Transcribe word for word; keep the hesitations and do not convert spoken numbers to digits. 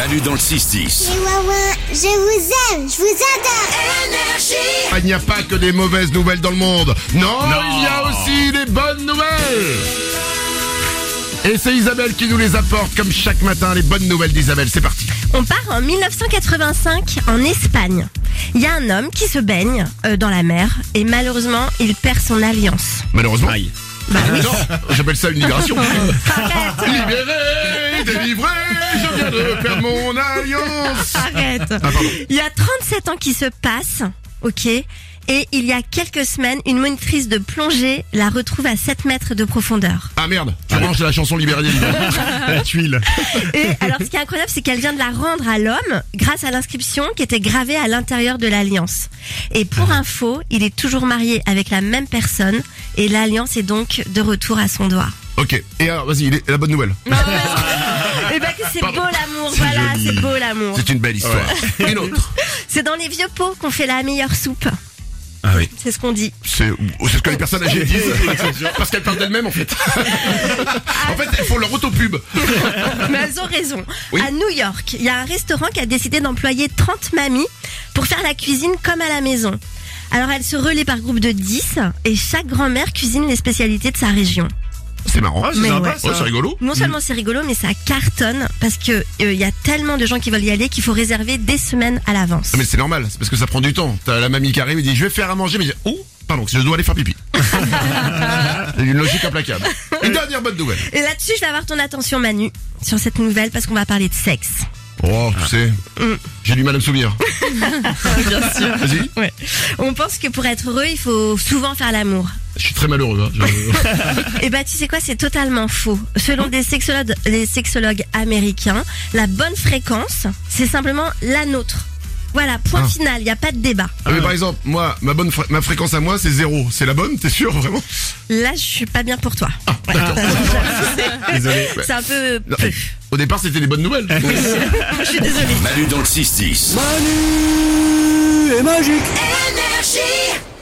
Manu dans le six dix. Les Wawa, je vous aime, je vous adore. Énergie. Il n'y a pas que des mauvaises nouvelles dans le monde. Non, non. Il y a aussi des bonnes nouvelles. Et c'est Isabelle qui nous les apporte, comme chaque matin, les bonnes nouvelles d'Isabelle. C'est parti. On part en mille neuf cent quatre-vingt-cinq en Espagne. Il y a un homme qui se baigne euh, dans la mer et malheureusement, il perd son alliance. Malheureusement. Bah oui. Non, j'appelle ça une libération. Libéré, délivré, je viens de perdre mon alliance. Arrête. Ah, pardon. Il y a trente-sept ans qui se passent, ok. Et il y a quelques semaines, une monitrice de plongée la retrouve à sept mètres de profondeur. Ah merde, tu manges la chanson Libéré, délivré. La tuile. Et alors, ce qui est incroyable, c'est qu'elle vient de la rendre à l'homme grâce à l'inscription qui était gravée à l'intérieur de l'alliance. Et pour info, il est toujours marié avec la même personne et l'alliance est donc de retour à son doigt. Ok, et alors vas-y, il est- la bonne nouvelle. Et ben que c'est Pardon. beau l'amour, C'est voilà, joli. c'est beau l'amour. C'est une belle histoire. Une autre. C'est dans les vieux pots qu'on fait la meilleure soupe. Ah oui. C'est ce qu'on dit. C'est c'est ce que les personnes âgées disent. Parce qu'elles parlent d'elles-mêmes en fait. En fait, elles font leur autopub. Mais elles ont raison. Oui. À New York, il y a un restaurant qui a décidé d'employer trente mamies pour faire la cuisine comme à la maison. Alors elles se relaient par groupe de dix et chaque grand-mère cuisine les spécialités de sa région. C'est marrant. c'est Mais sympa, ouais. Ouais, c'est rigolo. Non seulement c'est rigolo, mais ça cartonne parce que il euh, y a tellement de gens qui veulent y aller qu'il faut réserver des semaines à l'avance. Ah, mais c'est normal, c'est parce que ça prend du temps. T'as la mamie qui arrive et dit je vais faire à manger, mais dit oh pardon, je dois aller faire pipi. C'est une logique implacable. Une dernière bonne nouvelle. Et là-dessus, je vais avoir ton attention, Manu, sur cette nouvelle parce qu'on va parler de sexe. Oh, tu sais, j'ai du mal à me souvenir. Bien sûr. Vas-y. Ouais. On pense que pour être heureux, il faut souvent faire l'amour. Je suis très malheureux. Hein. Je- Et bah tu sais quoi, c'est totalement faux. Selon des sexologues, les sexologues américains, la bonne fréquence, c'est simplement la nôtre. Voilà, point Ah. final, il n'y a pas de débat. Ah, mais par exemple, moi, ma bonne fré- ma fréquence à moi, c'est zéro. C'est la bonne, t'es sûr vraiment? Là, je suis pas bien pour toi. Ouais. Désolé. C'est un peu Non, peu. Au départ, c'était des bonnes nouvelles. Je suis désolée. Manu dans le six dix. Énergie.